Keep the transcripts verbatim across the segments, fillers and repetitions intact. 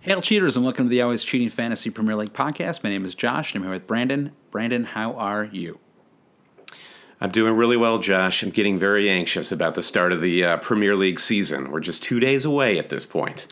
Hail cheaters, and welcome to the Always Cheating Fantasy Premier League podcast. My name is Josh, and I'm here with Brandon. Brandon, how are you? I'm doing really well, Josh. I'm getting very anxious about the start of the uh, Premier League season. We're just two days away at this point.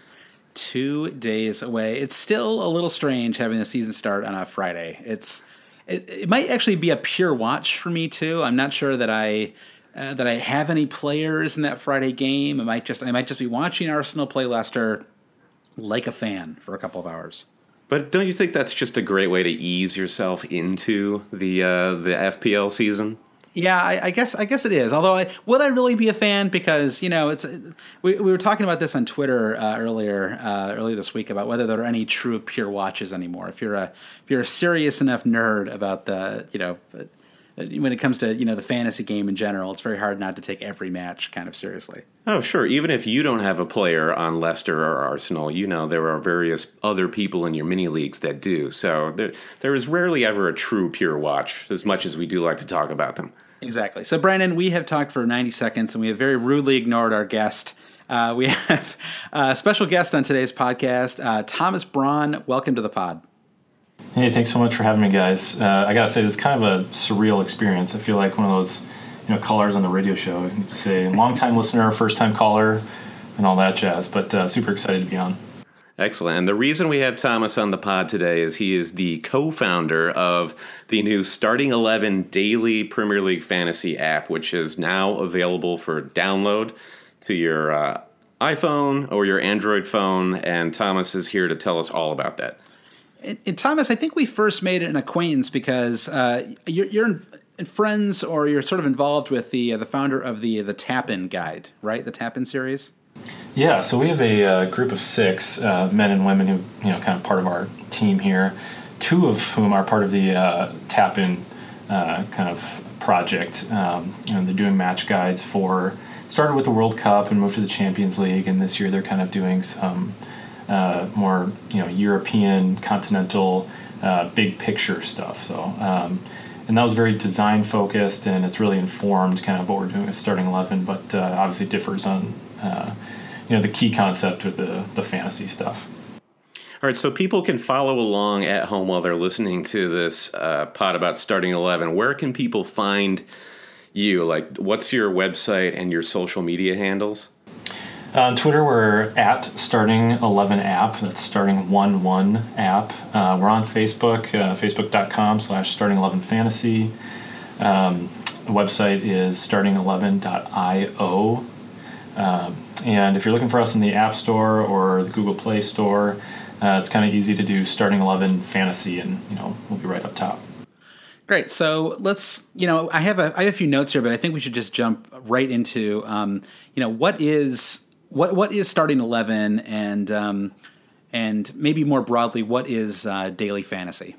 Two days away. It's still a little strange having the season start on a Friday. It's it, it might actually be a pure watch for me too. I'm not sure that I uh, that I have any players in that Friday game. I might just I might just be watching Arsenal play Leicester like a fan for a couple of hours. But don't you think that's just a great way to ease yourself into the uh, the F P L season? Yeah, I, I guess I guess it is. Although, I, would I really be a fan? Because you know, it's we we were talking about this on Twitter uh, earlier uh, earlier this week about whether there are any true pure watches anymore. If you're a if you're a serious enough nerd about the you know when it comes to you know the fantasy game in general, it's very hard not to take every match kind of seriously. Oh, sure. Even if you don't have a player on Leicester or Arsenal, you know there are various other people in your mini leagues that do. So there there is rarely ever a true pure watch, as much as we do like to talk about them. Exactly. So, Brandon, we have talked for ninety seconds, and we have very rudely ignored our guest. Uh, we have a special guest on today's podcast, uh, Thomas Braun. Welcome to the pod. Hey, thanks so much for having me, guys. Uh, I got to say, this is kind of a surreal experience. I feel like one of those, you know, callers on the radio show. You say long-time listener, first-time caller, and all that jazz. But uh, super excited to be on. Excellent. And the reason we have Thomas on the pod today is he is the co-founder of the new Starting eleven Daily Premier League Fantasy app, which is now available for download to your uh, iPhone or your Android phone. And Thomas is here to tell us all about that. And, and Thomas, I think we first made an acquaintance because uh, you're, you're in, in friends, or you're sort of involved with the uh, the founder of the the Tap-In Guide, right? The Tap-In series. Yeah, so we have a uh, group of six uh, men and women who, you know, kind of part of our team here, two of whom are part of the uh, Tap-In uh, kind of project. Um, you know, they're doing match guides for, started with the World Cup and moved to the Champions League, and this year they're kind of doing some uh, more, you know, European, continental, uh, big picture stuff. So, um, and that was very design focused, and it's really informed kind of what we're doing with Starting eleven, but uh, obviously differs on Uh, you know, the key concept with the, the fantasy stuff. All right, so people can follow along at home while they're listening to this uh, pod about Starting eleven. Where can people find you? Like, what's your website and your social media handles? Uh, on Twitter, we're at Starting eleven app. That's Starting eleven app. Uh, we're on Facebook, uh, facebook.com slash Starting eleven Fantasy. Um, the website is starting eleven dot io. Um, and if you're looking for us in the App Store or the Google Play Store, uh, it's kind of easy to do Starting eleven Fantasy, and you know we'll be right up top. Great. So let's, you know, I have a I have a few notes here, but I think we should just jump right into, um, you know, what is what what is Starting eleven, and um, and maybe more broadly, what is uh, daily fantasy?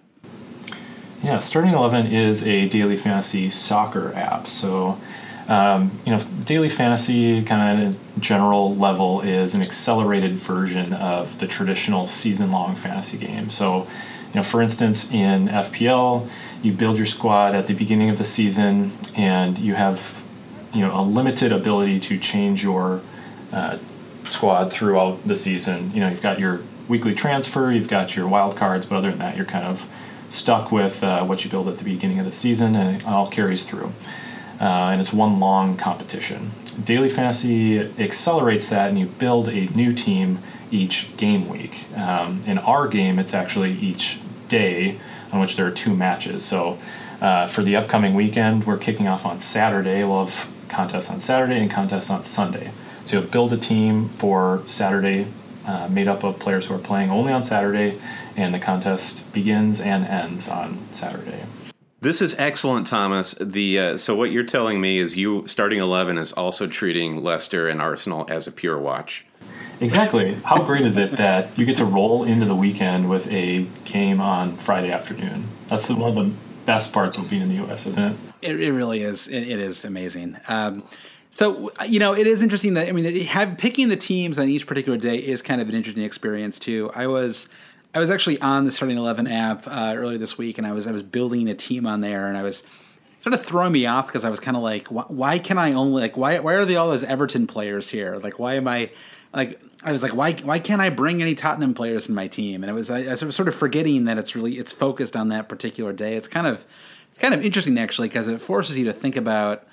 Yeah, Starting eleven is a daily fantasy soccer app. So. Um, you know, daily fantasy kind of general level is an accelerated version of the traditional season-long fantasy game. So, you know, for instance, in F P L, you build your squad at the beginning of the season, and you have, you know, a limited ability to change your uh, squad throughout the season. You know, you've got your weekly transfer, you've got your wild cards, but other than that, you're kind of stuck with uh, what you build at the beginning of the season, and it all carries through. Uh, and it's one long competition. Daily fantasy accelerates that, and you build a new team each game week. Um, in our game, it's actually each day on which there are two matches. So uh, for the upcoming weekend, we're kicking off on Saturday. We'll have contests on Saturday and contests on Sunday. So you'll build a team for Saturday uh, made up of players who are playing only on Saturday, and the contest begins and ends on Saturday. This is excellent, Thomas. The uh, so what you're telling me is you Starting eleven is also treating Leicester and Arsenal as a pure watch. Exactly. How great is it that you get to roll into the weekend with a game on Friday afternoon? That's the, one of the best parts of being in the U S, isn't it? It, it really is. It, it is amazing. Um, so, you know, it is interesting that, I mean, that have, picking the teams on each particular day is kind of an interesting experience, too. I was... I was actually on the Starting eleven app uh, earlier this week, and I was I was building a team on there, and I was sort of throwing me off because I was kind of like, why, why can I only like why why are they all those Everton players here? Like, why am I like I was like, why why can't I bring any Tottenham players in my team? And it was I, I was sort of forgetting that it's really it's focused on that particular day. It's kind of it's kind of interesting actually because it forces you to think about.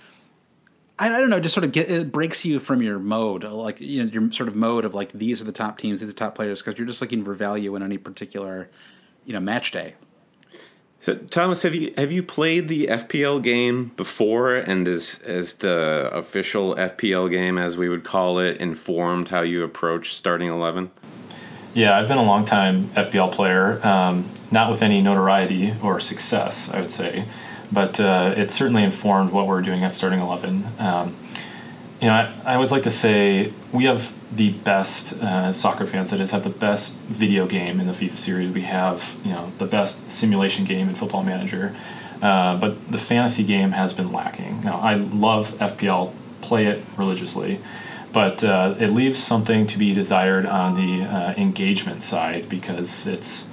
I, I don't know, just sort of get it breaks you from your mode, like you know your sort of mode of like these are the top teams, these are the top players, because you're just looking for value in any particular you know match day. So, Thomas, have you have you played the F P L game before? And is is the official F P L game, as we would call it, informed how you approach starting eleven? Yeah, I've been a long time F P L player, um, not with any notoriety or success, I would say, but uh, it certainly informed what we're doing at starting eleven. Um, you know, I, I always like to say we have the best uh, soccer fans, that is, have the best video game in the FIFA series. We have, you know, the best simulation game in Football Manager, uh, but the fantasy game has been lacking. Now, I love F P L, play it religiously, but uh, it leaves something to be desired on the uh, engagement side because it's,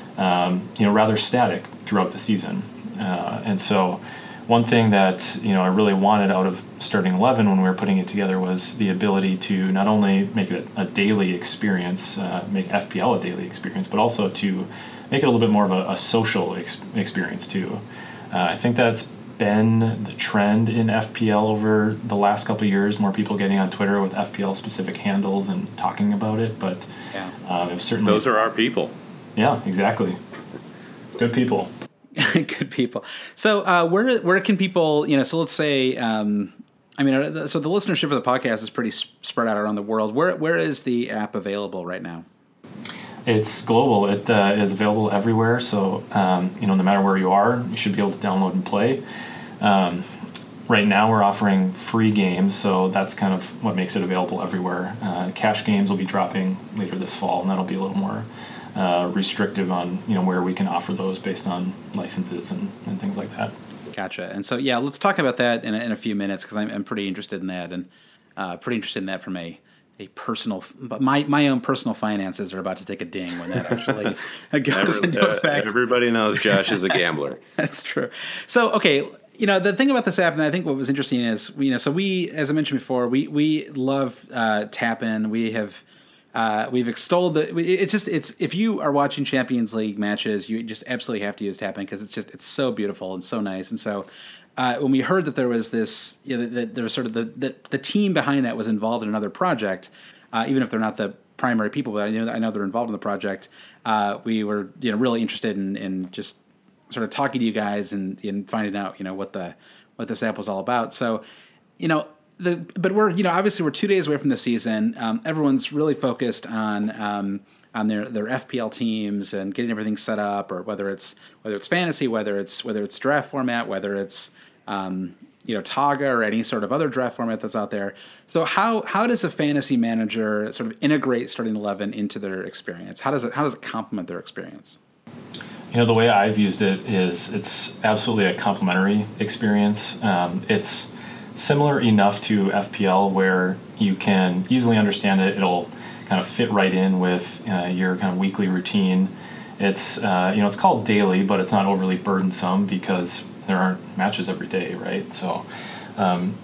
um, you know, rather static throughout the season, uh, and so. One thing that you know I really wanted out of starting eleven when we were putting it together was the ability to not only make it a daily experience, uh, make F P L a daily experience, but also to make it a little bit more of a, a social ex- experience too. Uh, I think that's been the trend in F P L over the last couple of years. More people getting on Twitter with F P L specific handles and talking about it, but yeah. uh, it was certainly those are our people. Yeah, exactly. Good people. Good people. So uh, where where can people, you know, so let's say, um, I mean, so the listenership of the podcast is pretty spread out around the world. Where Where is the app available right now? It's global. It uh, is available everywhere. So, um, you know, no matter where you are, you should be able to download and play. Um, right now we're offering free games, so that's kind of what makes it available everywhere. Uh, cash games will be dropping later this fall, and that'll be a little more Uh, restrictive on you know where we can offer those based on licenses and, and things like that. Gotcha. And so yeah, let's talk about that in a, in a few minutes because I'm, I'm pretty interested in that and uh, pretty interested in that from a a personal. But my my own personal finances are about to take a ding when that actually goes Every, into uh, effect. Everybody knows Josh is a gambler. That's true. So okay. You know, the thing about this app, and I think what was interesting is, you know, so we, as I mentioned before, we we love uh, Tap-In. We have uh, we've extolled the. It's just it's if you are watching Champions League matches, you just absolutely have to use Tap-In because it's just it's so beautiful and so nice. And so uh, when we heard that there was this, you know, that there was sort of the, the the team behind that was involved in another project, uh, even if they're not the primary people, but I know I know they're involved in the project. Uh, we were you know really interested in in just. sort of talking to you guys and, and finding out, you know, what the what this app was all about. So, you know, the but we're you know obviously we're two days away from the season. Um, everyone's really focused on um, on their, their F P L teams and getting everything set up, or whether it's whether it's fantasy, whether it's whether it's draft format, whether it's um, you know Taga or any sort of other draft format that's out there. So how how does a fantasy manager sort of integrate starting eleven into their experience? How does it how does it complement their experience? You know, the way I've used it is it's absolutely a complementary experience. Um, it's similar enough to F P L where you can easily understand it. It'll kind of fit right in with uh, your kind of weekly routine. It's, uh, you know, it's called daily, but it's not overly burdensome because there aren't matches every day, right? So um,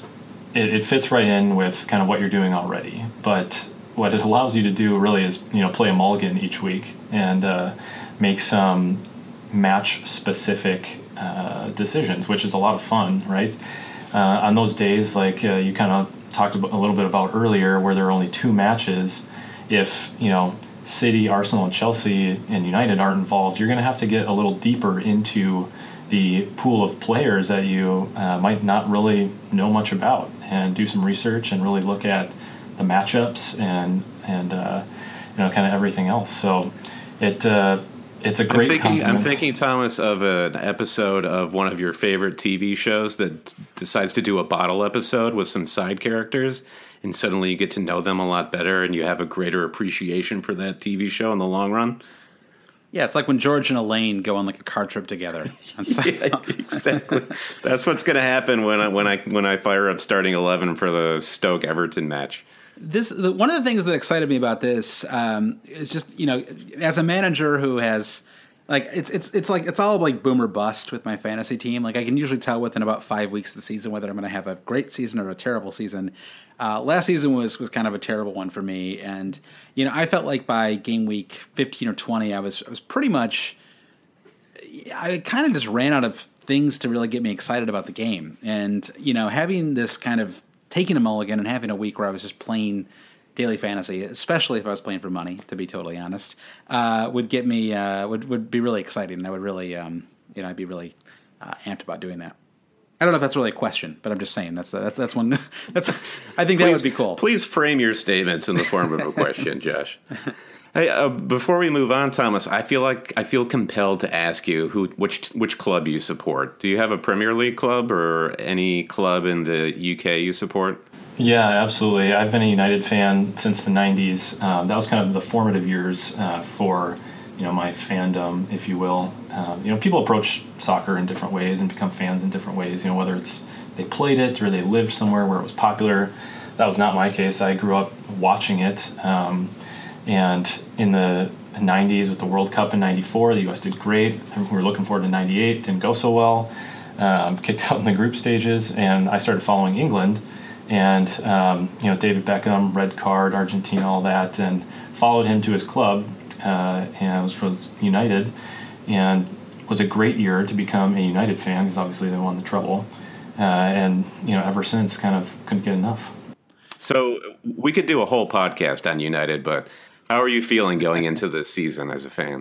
it, it fits right in with kind of what you're doing already. But what it allows you to do really is, you know, play a mulligan each week and uh, make some match-specific uh, decisions, which is a lot of fun, right? Uh, on those days, like uh, you kind of talked about, a little bit about earlier, where there are only two matches, if, you know, City, Arsenal, and Chelsea and United aren't involved, you're going to have to get a little deeper into the pool of players that you uh, might not really know much about and do some research and really look at the matchups and, and uh, you know, kind of everything else. So it... Uh, It's a great I'm thinking, compliment. I'm thinking, Thomas, of an episode of one of your favorite T V shows that decides to do a bottle episode with some side characters, and suddenly you get to know them a lot better, and you have a greater appreciation for that T V show in the long run. Yeah, it's like when George and Elaine go on like a car trip together. On yeah, exactly. That's what's going to happen when I when I when I fire up starting eleven for the Stoke Everton match. This the, one of the things that excited me about this um, is just you know as a manager who has like it's it's it's like it's all like boom or bust with my fantasy team. Like I can usually tell within about five weeks of the season whether I'm going to have a great season or a terrible season. Uh, last season was was kind of a terrible one for me, and you know I felt like by game week fifteen or twenty, I was I was pretty much I kind of just ran out of things to really get me excited about the game, and you know having this kind of taking a mulligan and having a week where I was just playing daily fantasy, especially if I was playing for money, to be totally honest, uh, would get me uh, would would be really exciting, and I would really um, you know I'd be really uh, amped about doing that. I don't know if that's really a question, but I'm just saying that's uh, that's that's one that's I think that please, would be cool. Please frame your statements in the form of a question, Josh. Hey, uh, before we move on, Thomas, I feel like I feel compelled to ask you who which which club you support. Do you have a Premier League club or any club in the U K you support? Yeah, absolutely. I've been a United fan since the nineties. Um, that was kind of the formative years uh, for, you know, my fandom, if you will. Um, you know, people approach soccer in different ways and become fans in different ways. You know, whether it's they played it or they lived somewhere where it was popular. That was not my case. I grew up watching it. Um, and in the nineties with the World Cup in ninety-four, the U S did great. We were looking forward to ninety-eight. Didn't go so well. Um, kicked out in the group stages. And I started following England. And, um, you know, David Beckham, red card, Argentina, all that, and followed him to his club, uh, and was, was United, and was a great year to become a United fan, because obviously they won the treble, uh, and, you know, ever since kind of couldn't get enough. So we could do a whole podcast on United, but how are you feeling going into this season as a fan?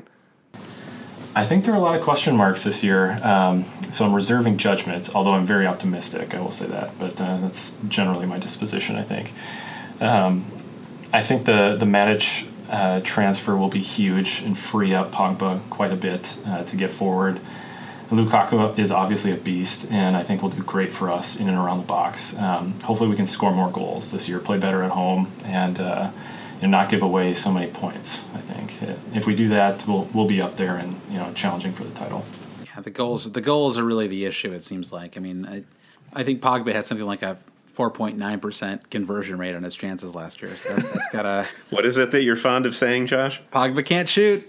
I think there are a lot of question marks this year, um, so I'm reserving judgment, although I'm very optimistic, I will say that, but uh, that's generally my disposition, I think. Um, I think the, the Matic uh, transfer will be huge and free up Pogba quite a bit uh, to get forward. Lukaku is obviously a beast, and I think will do great for us in and around the box. Um, hopefully we can score more goals this year, play better at home, and uh, and not give away so many points. I think if we do that, we'll we'll be up there and you know challenging for the title. Yeah, the goals the goals are really the issue. It seems like. I mean, I I think Pogba had something like a four point nine percent conversion rate on his chances last year. So that, that's got a. What is it that you're fond of saying, Josh? Pogba can't shoot.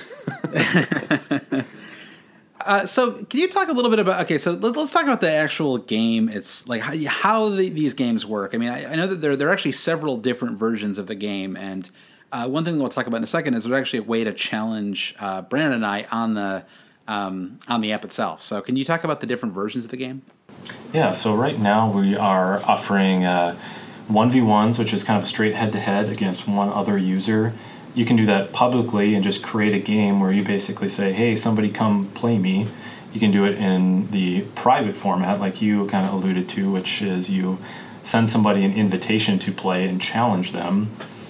Uh, so can you talk a little bit about, okay, so let, let's talk about the actual game. It's like how, how the, these games work. I mean, I, I know that there, there are actually several different versions of the game. And uh, one thing we'll talk about in a second is there's actually a way to challenge uh, Brandon and I on the um, on the app itself. So can you talk about the different versions of the game? Yeah, so right now we are offering uh, one v ones, which is kind of a straight head-to-head against one other user. You can do that publicly and just create a game where you basically say, hey, somebody come play me. You can do it in the private format, like you kind of alluded to, which is you send somebody an invitation to play and challenge them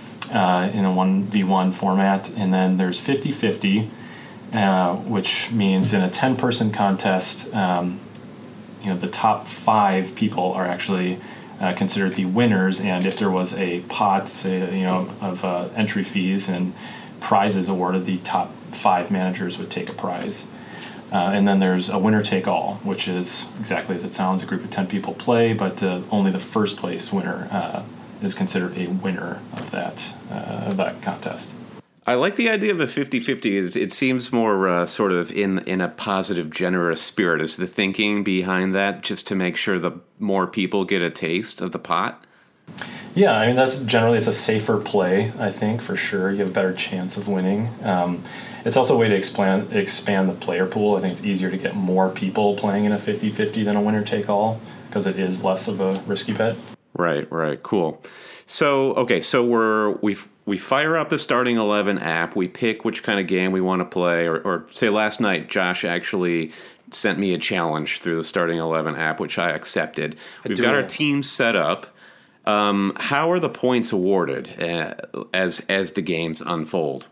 uh, in a one v one format. And then there's fifty-fifty, uh, which means in a ten-person contest, um, you know, the top five people are actually Uh, considered to be winners, and if there was a pot, say, you know, of uh, entry fees and prizes awarded, the top five managers would take a prize. Uh, and then there's a winner-take-all, which is exactly as it sounds: a group of ten people play, but uh, only the first place winner uh, is considered a winner of that uh, of that contest. I like the idea of a fifty-fifty. It, it seems more uh, sort of in in a positive, generous spirit. Is the thinking behind that just to make sure the more people get a taste of the pot? Yeah, I mean, that's generally, it's a safer play, I think, for sure. You have a better chance of winning. Um, it's also a way to expand, expand the player pool. I think it's easier to get more people playing in a fifty-fifty than a winner-take-all because it is less of a risky bet. Right, right, cool. So, okay, so we're we we fire up the starting eleven app. We pick which kind of game we want to play, or, or say last night, Josh actually sent me a challenge through the starting eleven app, which I accepted. A We've duel. got our team set up. Um, how are the points awarded uh, as as the games unfold?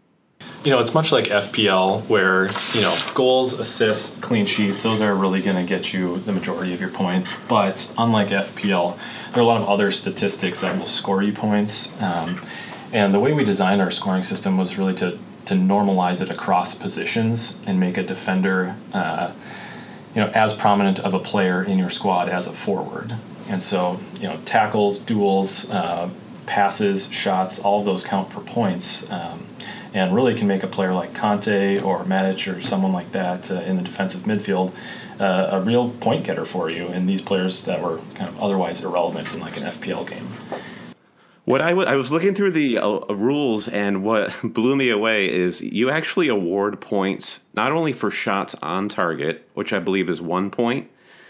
You know, it's much like F P L where, you know, goals, assists, clean sheets, those are really going to get you the majority of your points. But unlike F P L, there are a lot of other statistics that will score you points. Um, and the way we designed our scoring system was really to, to normalize it across positions and make a defender, uh, you know, as prominent of a player in your squad as a forward. And so, you know, tackles, duels, uh, passes, shots, all of those count for points. Um, and really can make a player like Conte or Matic or someone like that uh, in the defensive midfield uh, a real point getter for you, and these players that were kind of otherwise irrelevant in like an F P L game. What I, w- I was looking through the uh, rules, and what blew me away is you actually award points not only for shots on target, which I believe is one point.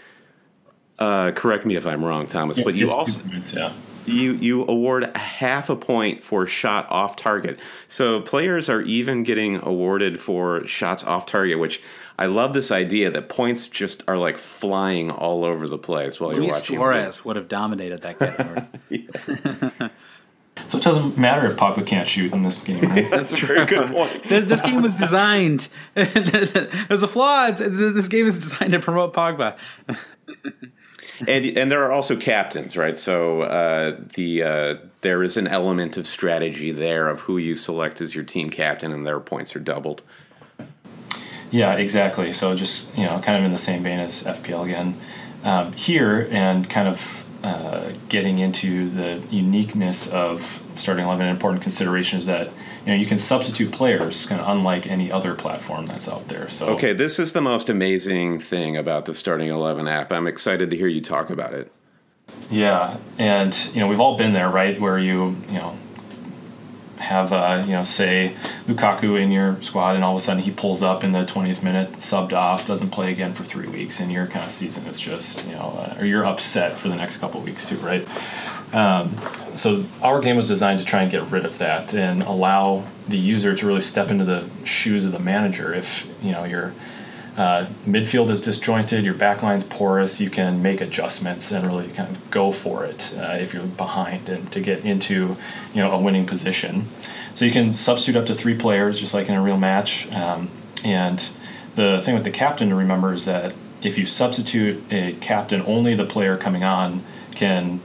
Uh, correct me if I'm wrong, Thomas, Yeah, but you it's also two points, yeah. you you award a half a point for shot off target. So players are even getting awarded for shots off target, which I love this idea that points just are like flying all over the place while Luis you're watching. Suarez would have dominated that category. So it doesn't matter if Pogba can't shoot in this game, right? That's a very good point. this, this game was designed. There's a flaw. It's, this game is designed to promote Pogba. And and there are also captains, right? So uh, the uh, there is an element of strategy there of who you select as your team captain, and their points are doubled. Yeah, exactly. So just, you know, kind of in the same vein as F P L again. Um, here, and kind of uh, getting into the uniqueness of starting eleven, important considerations that, you know, you can substitute players, kind of unlike any other platform that's out there. So Okay, this is the most amazing thing about the Starting eleven app. I'm excited to hear you talk about it. Yeah, and you know, we've all been there, right? Where you, you know, have uh, you know, say Lukaku in your squad, and all of a sudden he pulls up in the twentieth minute, subbed off, doesn't play again for three weeks, and your kind of season is just, you know, uh, or you're upset for the next couple of weeks too, right? Um, so our game was designed to try and get rid of that and allow the user to really step into the shoes of the manager. If, you know, your uh, midfield is disjointed, your backline's porous, you can make adjustments and really kind of go for it uh, if you're behind, and to get into, you know, a winning position. So you can substitute up to three players, just like in a real match. Um, and the thing with the captain to remember is that if you substitute a captain, only the player coming on can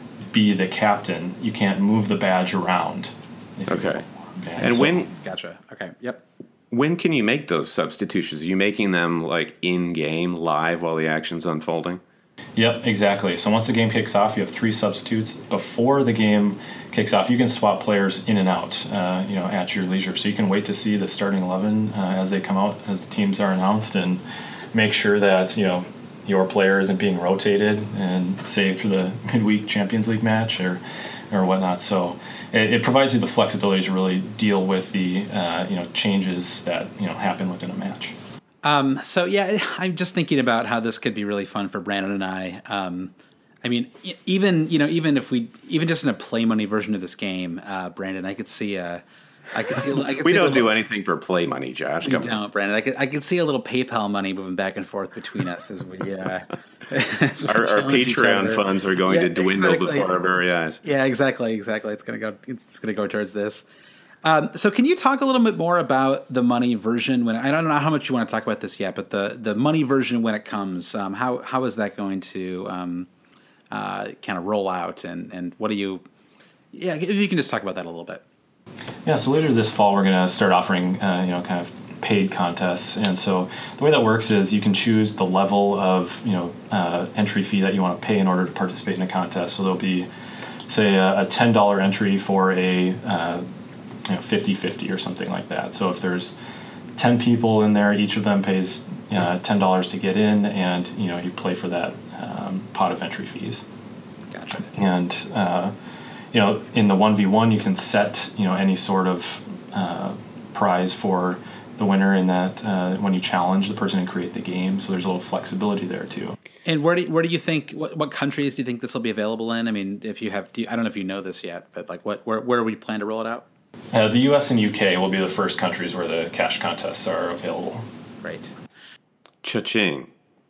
be the captain. You can't move the badge around. If you Okay. go. And so, when Gotcha. Okay. Yep. when can you make those substitutions? Are you making them like in game, live, while the action's unfolding? Yep, exactly. So once the game kicks off, you have three substitutes. Before the game kicks off, you can swap players in and out, uh, you know, at your leisure. So you can wait to see the starting eleven uh, as they come out, as the teams are announced, and make sure that, you know, your player isn't being rotated and saved for the midweek Champions League match or or whatnot. So it, it provides you the flexibility to really deal with the uh, you know, changes that, you know, happen within a match. Um, so yeah, I'm just thinking about how this could be really fun for Brandon and I. Um, I mean, e- even you know, even if we, even just in a play money version of this game, uh, Brandon, I could see a, I could see, a, I could We see a don't little, do anything for play money, Josh. We Come on. don't, Brandon. I could, I could see a little PayPal money moving back and forth between us as we, uh, as we Our, our challenge each Patreon other. funds are going Yeah, to dwindle exactly. before our very eyes. Yeah, exactly, exactly. It's gonna go. It's gonna go towards this. Um, so, can you talk a little bit more about the money version? When I don't know how much you want to talk about this yet, but the, the money version when it comes, um, how how is that going to um, uh, kind of roll out, and, and what do you? Yeah, if you can just talk about that a little bit. Yeah, so later this fall we're going to start offering, uh, you know, kind of paid contests, and so the way that works is you can choose the level of, you know, uh, entry fee that you want to pay in order to participate in a contest. So there'll be, say, a, a ten dollar entry for a uh, you know, fifty fifty or something like that. So if there's ten people in there, each of them pays uh, ten dollars to get in, and, you know, you play for that um, pot of entry fees. Gotcha. And uh, you know, in the one v one, you can set, you know, any sort of uh, prize for the winner in that uh, when you challenge the person and create the game. So there's a little flexibility there too. And where do where do you think what what countries do you think this will be available in? I mean, if you have, do you, I don't know if you know this yet, but like what where where we plan to roll it out? Uh, the U S and U K will be the first countries where the cash contests are available. Great. Cha-ching.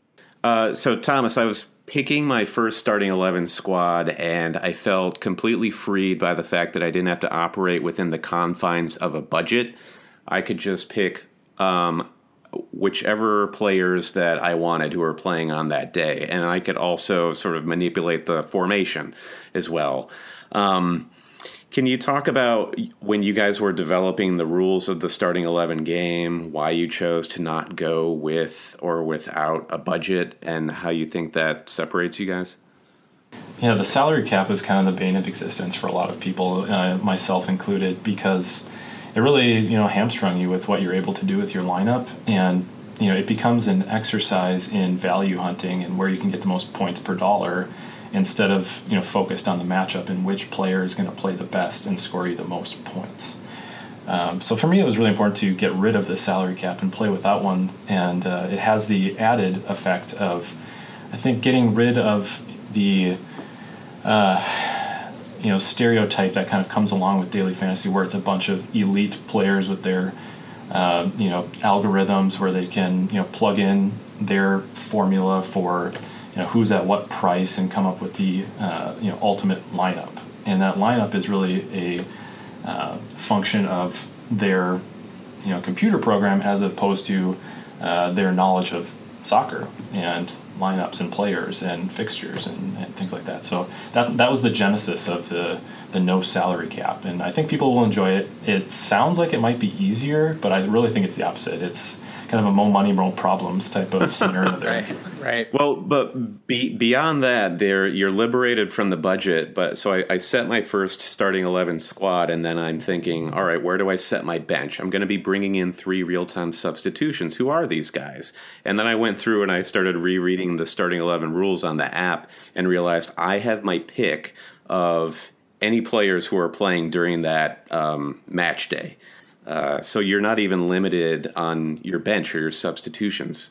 Uh, so, Thomas, I was picking my first starting eleven squad, and I felt completely freed by the fact that I didn't have to operate within the confines of a budget. I could just pick um, whichever players that I wanted who were playing on that day, and I could also sort of manipulate the formation as well. Um, Can you talk about when you guys were developing the rules of the starting eleven game, why you chose to not go with or without a budget, and how you think that separates you guys? Yeah, the salary cap is kind of the bane of existence for a lot of people, uh, myself included, because it really, you know, hamstrung you with what you're able to do with your lineup. And, you know, it becomes an exercise in value hunting and where you can get the most points per dollar instead of, you know, focused on the matchup and which player is going to play the best and score you the most points. Um, so for me, it was really important to get rid of the salary cap and play without one. And uh, it has the added effect of, I think, getting rid of the, uh, you know, stereotype that kind of comes along with daily fantasy, where it's a bunch of elite players with their, uh, you know, algorithms where they can, you know, plug in their formula for, you know, who's at what price and come up with the, uh, you know, ultimate lineup. And that lineup is really a Uh, function of their, you know, computer program as opposed to uh, their knowledge of soccer and lineups and players and fixtures and, and things like that. So that that was the genesis of the the no salary cap, and I think people will enjoy it. It sounds like it might be easier, but I really think it's the opposite. It's kind of a more money, more problems type of scenario there. Right, right. Well, but be, beyond that, there you're liberated from the budget. But so I, I set my first starting eleven squad, and then I'm thinking, all right, where do I set my bench? I'm going to be bringing in three real-time substitutions. Who are these guys? And then I went through and I started rereading the starting eleven rules on the app and realized I have my pick of any players who are playing during that um, match day. Uh, so you're not even limited on your bench or your substitutions.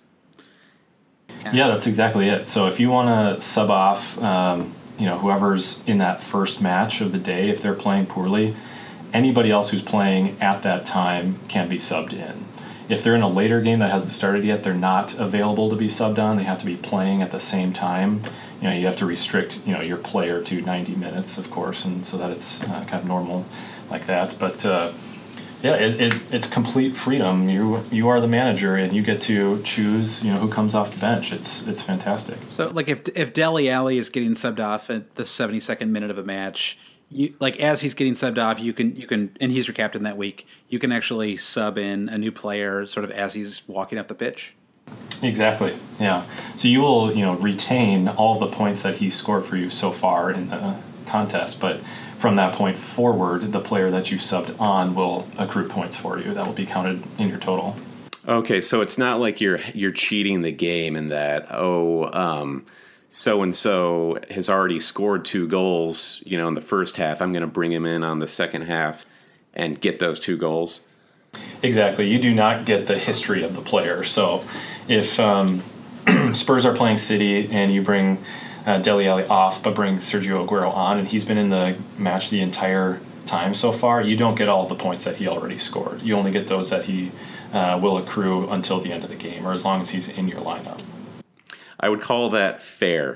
Yeah, that's exactly it. So if you want to sub off, um, you know, whoever's in that first match of the day, if they're playing poorly, anybody else who's playing at that time can be subbed in. If they're in a later game that hasn't started yet, they're not available to be subbed on. They have to be playing at the same time. You know, you have to restrict, you know, your player to ninety minutes, of course, and so that it's uh, kind of normal like that. But uh, yeah, it, it, it's complete freedom. You you are the manager, and you get to choose, you know, who comes off the bench. It's it's fantastic. So, like, if if Dele Alli is getting subbed off at the seventy-second minute of a match, you like as he's getting subbed off, you can you can, and he's your captain that week. You can actually sub in a new player, sort of as he's walking off the pitch. Exactly. Yeah. So you will, you know, retain all the points that he scored for you so far in the contest, but from that point forward, the player that you subbed on will accrue points for you. That will be counted in your total. Okay, so it's not like you're you're cheating the game in that, oh, um, so-and-so has already scored two goals, you know, in the first half. I'm going to bring him in on the second half and get those two goals. Exactly. You do not get the history of the player. So if um, Spurs are playing City and you bring uh, Dele Alli off but bring Sergio Aguero on and he's been in the match the entire time so far, you don't get all the points that he already scored. You only get those that he uh, will accrue until the end of the game or as long as he's in your lineup. I would call that fair.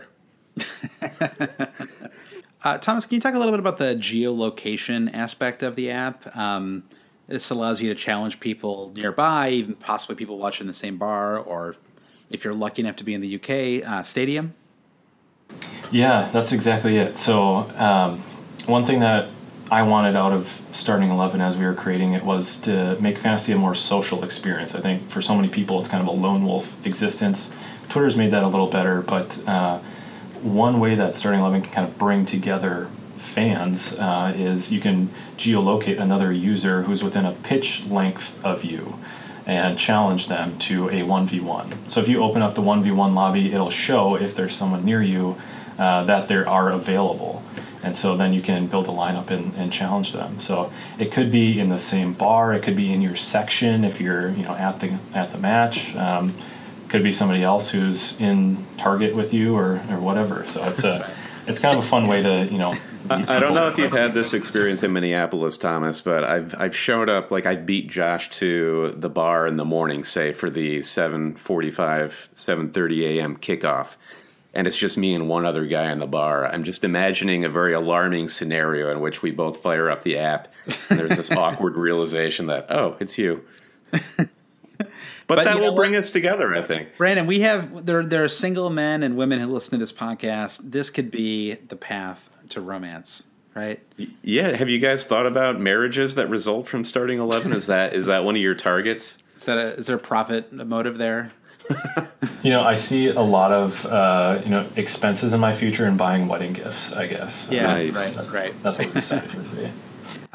uh, Thomas, can you talk a little bit about the geolocation aspect of the app? Um, This allows you to challenge people nearby, even possibly people watching the same bar, or if you're lucky enough to be in the U K, uh, stadium. Yeah, that's exactly it. So um, one thing that I wanted out of starting eleven as we were creating it was to make fantasy a more social experience. I think for so many people it's kind of a lone wolf existence. Twitter's made that a little better, but uh, one way that starting eleven can kind of bring together fans uh, is you can geolocate another user who's within a pitch length of you and challenge them to a one v one. So if you open up the one v one lobby, it'll show if there's someone near you uh, that there are available. And so then you can build a lineup and, and challenge them. So it could be in the same bar, it could be in your section if you're, you know, at the at the match. Um, could be somebody else who's in Target with you or, or whatever. So it's a it's kind of a fun way to, you know. I don't know if you've had this experience in Minneapolis, Thomas, but I've I've showed up, like I beat Josh to the bar in the morning, say, for the seven forty-five, seven thirty a.m. kickoff, and it's just me and one other guy in the bar. I'm just imagining a very alarming scenario in which we both fire up the app, and there's this awkward realization that, oh, it's you. But, but that will bring us together, I think. Brandon, we have there. There are single men and women who listen to this podcast. This could be the path to romance, right? Yeah. Have you guys thought about marriages that result from starting eleven? Is that is that one of your targets? Is that a, is there a profit motive there? You know, I see a lot of uh, you know expenses in my future in buying wedding gifts, I guess. Yeah, nice. right, right. That's what we decided to be.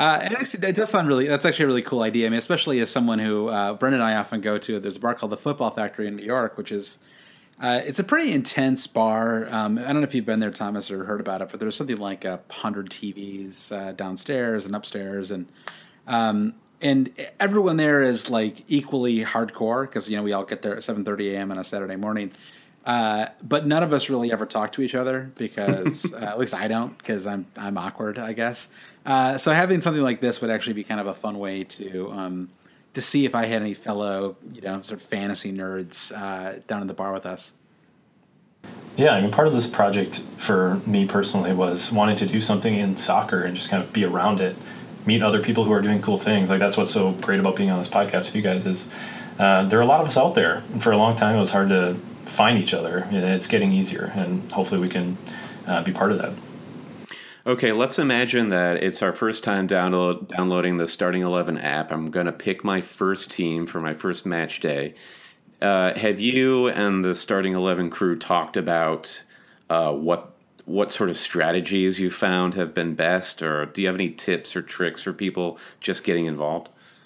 Uh, and actually, it does sound really. That's actually a really cool idea. I mean, especially as someone who uh, Brendan and I often go to. There's a bar called the Football Factory in New York, which is uh, it's a pretty intense bar. Um, I don't know if you've been there, Thomas, or heard about it, but there's something like a hundred T Vs uh, downstairs and upstairs, and um, and everyone there is like equally hardcore because you know we all get there at seven thirty a.m. on a Saturday morning. Uh, but none of us really ever talk to each other because, uh, at least I don't, because I'm I'm awkward, I guess. Uh, so having something like this would actually be kind of a fun way to um, to see if I had any fellow, you know, sort of fantasy nerds uh, down in the bar with us. Yeah, I mean, part of this project for me personally was wanting to do something in soccer and just kind of be around it, meet other people who are doing cool things. Like that's what's so great about being on this podcast with you guys is uh, there are a lot of us out there. And for a long time, it was hard to find each other. And it's getting easier, and hopefully we can uh, be part of that. Okay, let's imagine that it's our first time download, downloading the Starting eleven app. I'm going to pick my first team for my first match day. Uh, have you and the Starting eleven crew talked about uh, what what sort of strategies you found have been best, or do you have any tips or tricks for people just getting involved?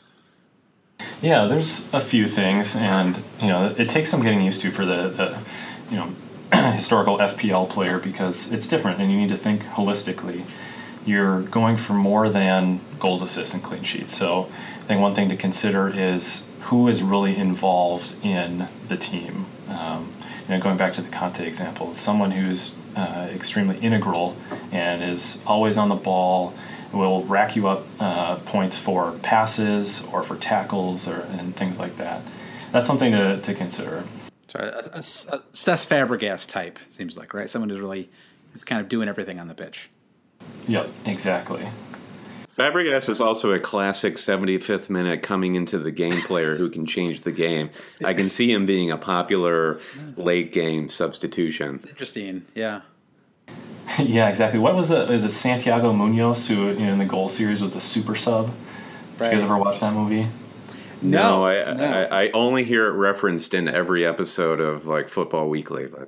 Yeah, there's a few things, and you know, it takes some getting used to for the, the you know, historical F P L player because it's different, and you need to think holistically. You're going for more than goals, assists, and clean sheets. So I think one thing to consider is who is really involved in the team. Um, you know, going back to the Conte example, someone who's uh, extremely integral and is always on the ball, will rack you up uh, points for passes or for tackles or and things like that. That's something to, to consider. So a, a, a Cesc Fabregas type seems like, right? Someone who's really who's kind of doing everything on the pitch. Yep, exactly. Fabregas is also a classic seventy-fifth minute coming into the game player who can change the game. I can see him being a popular late game substitution. It's interesting, yeah. Yeah, exactly. What was it? Is it Santiago Munoz who, you know, in the goal series was a super sub? Right. Did you guys ever watch that movie? No, no, I, no. I I only hear it referenced in every episode of like Football Weekly. But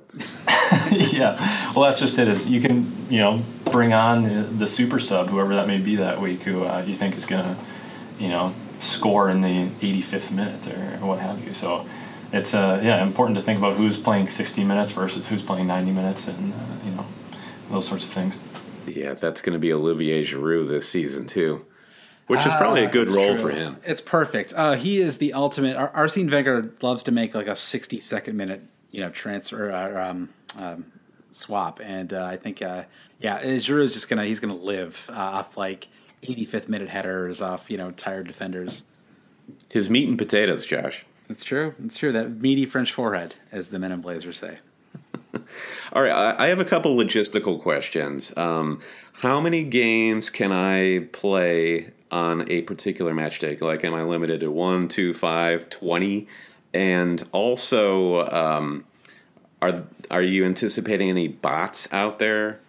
yeah, well, that's just it. Is you can you know bring on the, the super sub, whoever that may be that week, who uh, you think is gonna you know score in the eighty-fifth minute or, or what have you. So it's uh yeah important to think about who's playing sixty minutes versus who's playing ninety minutes, and uh, you know those sorts of things. Yeah, that's going to be Olivier Giroud this season too. Which is probably a good uh, role true. for him. It's perfect. Uh, he is the ultimate. Ar- Arsene Wenger loves to make like a sixty-second minute, you know, transfer or um, um, swap, and uh, I think, uh, yeah, Giroud is just gonna he's gonna live uh, off like eighty-fifth minute headers off, you know, tired defenders. His meat and potatoes, Josh. It's true. It's true. That meaty French forehead, as the Men in Blazers say. All right, I have a couple logistical questions. Um, how many games can I play on a particular match day? Like, am I limited to one, two, five, twenty? And also, um, are are you anticipating any bots out there?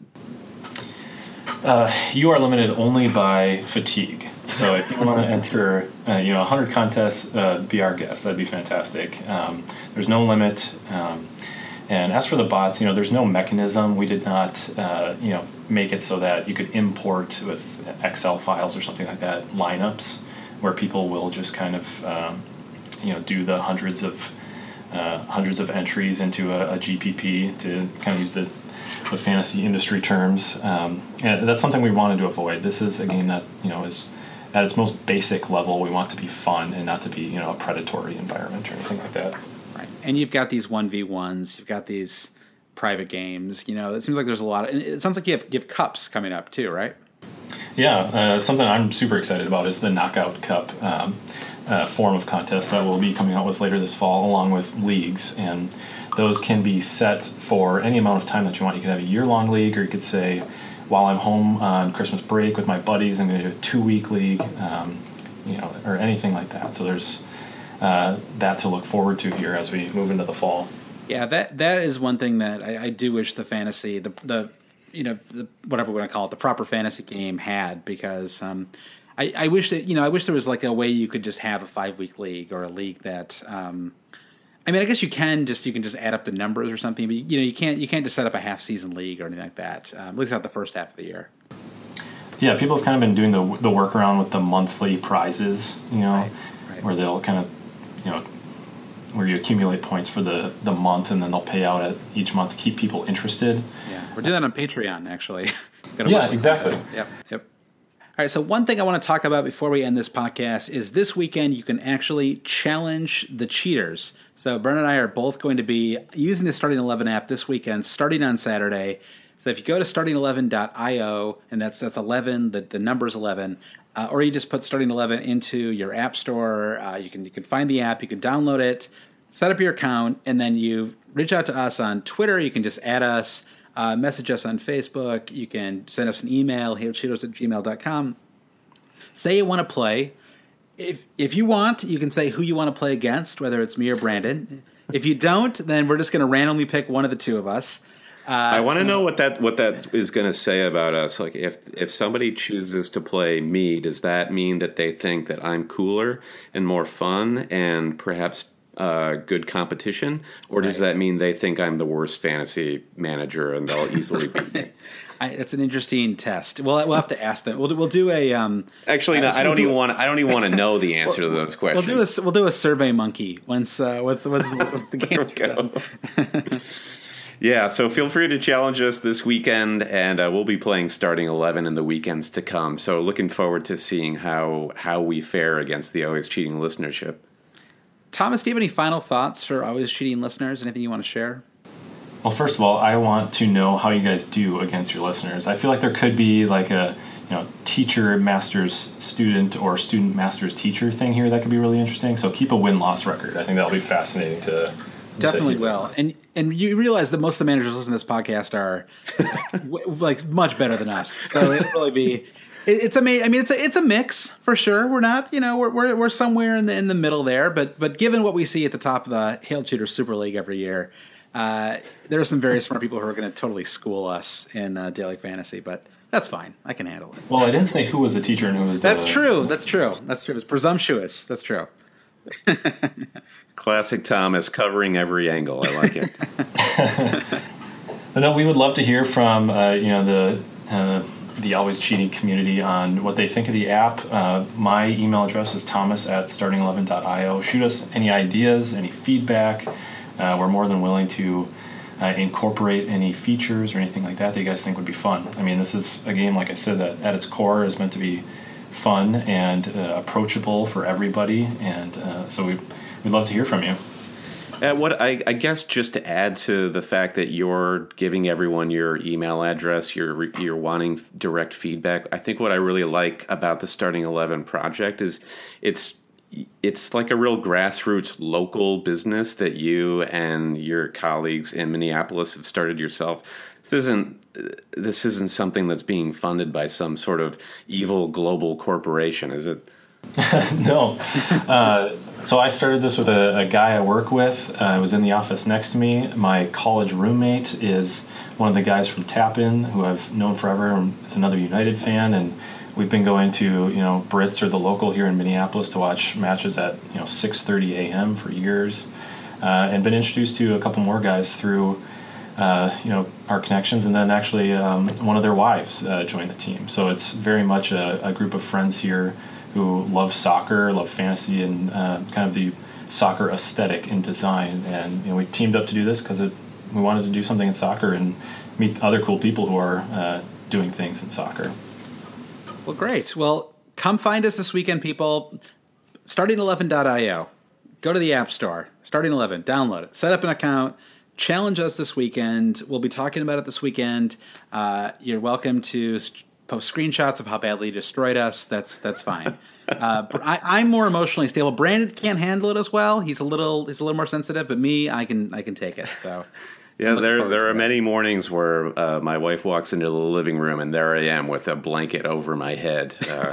Uh, you are limited only by fatigue. So if you want to enter, uh, you know, one hundred contests, uh, be our guest. That'd be fantastic. Um, there's no limit. Um, and as for the bots, you know, there's no mechanism. We did not, uh, you know, make it so that you could import with Excel files or something like that lineups where people will just kind of, um, you know, do the hundreds of uh, hundreds of entries into a, a G P P to kind of use the the fantasy industry terms. Um, and that's something we wanted to avoid. This is a game that, you know, is at its most basic level. We want to be fun and not to be, you know, a predatory environment or anything like that. Right. And you've got these one v ones, you've got these private games, you know, it seems like there's a lot of, it sounds like you have, you have cups coming up too, right? Yeah. Uh, something I'm super excited about is the Knockout Cup um, uh, form of contest that we'll be coming out with later this fall, along with leagues. And those can be set for any amount of time that you want. You could have a year-long league, or you could say, while I'm home on Christmas break with my buddies, I'm going to do a two-week league, um, you know, or anything like that. So there's uh, that to look forward to here as we move into the fall. Yeah, that that is one thing that I, I do wish the fantasy, the the you know, the, whatever we want to call it, the proper fantasy game had, because um, I, I wish that, you know, I wish there was like a way you could just have a five-week league or a league that. Um, I mean, I guess you can just you can just add up the numbers or something, but you know you can't you can't just set up a half season league or anything like that. Um, at least not the first half of the year. Yeah, people have kind of been doing the the workaround with the monthly prizes, you know, Right, right. where they'll kind of, you know, where you accumulate points for the, the month, and then they'll pay out at each month to keep people interested. Yeah, we're doing that on Patreon, actually. Got a Yeah, monthly exactly. contest. Yep, yep. All right, so one thing I want to talk about before we end this podcast is this weekend you can actually challenge the cheaters. So Brennan and I are both going to be using the Starting eleven app this weekend, starting on Saturday. So if you go to starting eleven dot io, and that's that's eleven, the, the number's eleven, uh, or you just put Starting eleven into your app store, uh, you can you can find the app, you can download it, set up your account, and then you reach out to us on Twitter. You can just add us. Uh, message us on Facebook. You can send us an email, hail cheetos at gmail dot com. Say you want to play. If if you want, you can say who you want to play against, whether it's me or Brandon. If you don't, then we're just going to randomly pick one of the two of us. Uh, I want to so- know what that what that is going to say about us. Like, if if somebody chooses to play me, does that mean that they think that I'm cooler and more fun and perhaps uh, good competition, or does Right. that mean they think I'm the worst fantasy manager and they'll easily beat me? I, it's an interesting test. We'll we'll have to ask them. We'll we'll do a um. Actually, no, uh, so I don't we'll do- even want. I don't even want to know the answer to those We'll questions. do a we'll do a Survey Monkey once uh, once once the, once the There game's we go. done. Yeah, so feel free to challenge us this weekend, and uh, we'll be playing Starting eleven in the weekends to come. So looking forward to seeing how how we fare against the Always Cheating listenership. Thomas, do you have any final thoughts for Always Cheating listeners? Anything you want to share? Well, first of all, I want to know how you guys do against your listeners. I feel like there could be like a, you know, teacher masters student or student masters teacher thing here that could be really interesting. So keep a win-loss record. I think that'll be fascinating to Definitely to- will. And and you realize that most of the managers listening to this podcast are w- like much better than us. So it'll really be. It, it's amazing. I mean, it's a it's a mix for sure. We're not, you know, we're we're we're somewhere in the in the middle there. But but given what we see at the top of the Hail Cheaters Super League every year, uh, there are some very smart people who are going to totally school us in uh, daily fantasy. But that's fine. I can handle it. Well, I didn't say who was the teacher and who was the... That's true. That's true. That's true. It's presumptuous. That's true. Classic Thomas, covering every angle. I like it. But no, we would love to hear from uh, you know the uh, the Always Cheating community on what they think of the app. Uh, my email address is thomas at starting eleven dot io. Shoot us any ideas, any feedback. Uh, we're more than willing to uh, incorporate any features or anything like that that you guys think would be fun. I mean, this is a game, like I said, that at its core is meant to be fun and uh, approachable for everybody, and uh, so we we'd love to hear from you. Uh, what I, I guess just to add to the fact that you're giving everyone your email address, you're you're wanting direct feedback. I think what I really like about the Starting eleven project is it's it's like a real grassroots local business that you and your colleagues in Minneapolis have started yourself. This isn't this isn't something that's being funded by some sort of evil global corporation, is it? No. Uh, so I started this with a, a guy I work with. Uh, I was in the office next to me. My college roommate is one of the guys from Tap-In, who I've known forever, and is another United fan. And we've been going to, you know, Brits or the local here in Minneapolis to watch matches at, you know, six thirty a.m. for years, uh, and been introduced to a couple more guys through, uh, you know, our connections. And then actually um, one of their wives uh, joined the team. So it's very much a, a group of friends here who love soccer, love fantasy, and uh, kind of the soccer aesthetic and design. And you know, we teamed up to do this because we wanted to do something in soccer and meet other cool people who are uh, doing things in soccer. Well, great. Well, come find us this weekend, people. starting eleven dot io. Go to the App Store. Starting eleven. Download it. Set up an account. Challenge us this weekend. We'll be talking about it this weekend. Uh, you're welcome to st- post screenshots of how badly you destroyed us. That's that's fine. Uh, but I, I'm more emotionally stable. Brandon can't handle it as well. He's a little he's a little more sensitive. But me, I can I can take it. So Yeah, I'm looking there forward there to are that. many mornings where uh, my wife walks into the living room and there I am with a blanket over my head. Uh,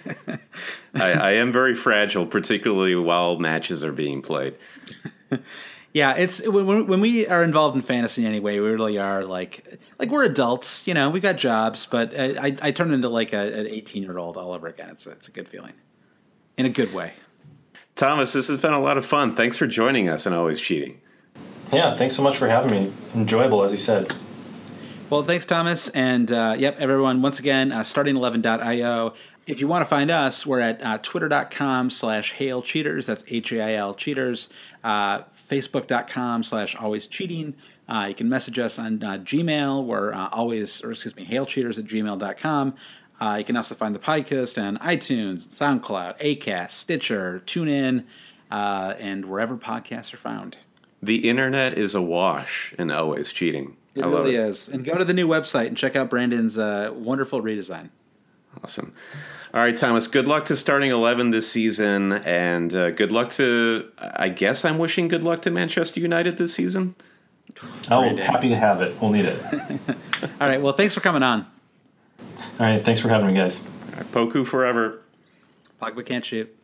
I, I am very fragile, particularly while matches are being played. Yeah, it's when when we are involved in fantasy anyway, we really are like like we're adults, you know. We got jobs, but I I, I turn into like a, an eighteen year old all over again. It's a, it's a good feeling, in a good way. Thomas, this has been a lot of fun. Thanks for joining us and Always Cheating. Yeah, thanks so much for having me. Enjoyable, as you said. Well, thanks, Thomas. And uh, yep, everyone, once again, uh, starting eleven dot io. If you want to find us, we're at uh, twitter.com slash hail cheaters. That's H A I L cheaters. Uh, Facebook.com slash always cheating. Uh, you can message us on uh, Gmail. We're uh, always, or excuse me, hailcheaters at gmail dot com. Uh, you can also find the podcast on iTunes, SoundCloud, Acast, Stitcher, TuneIn, uh, and wherever podcasts are found. The internet is awash in always cheating. It I love really it. is. And go to the new website and check out Brandon's uh, wonderful redesign. Awesome. All right, Thomas, good luck to starting eleven this season, and uh, good luck to, I guess I'm wishing good luck to Manchester United this season. Oh, happy to have it. We'll need it. All right, well, thanks for coming on. All right, thanks for having me, guys. All right, Poku forever. Pogba can't shoot.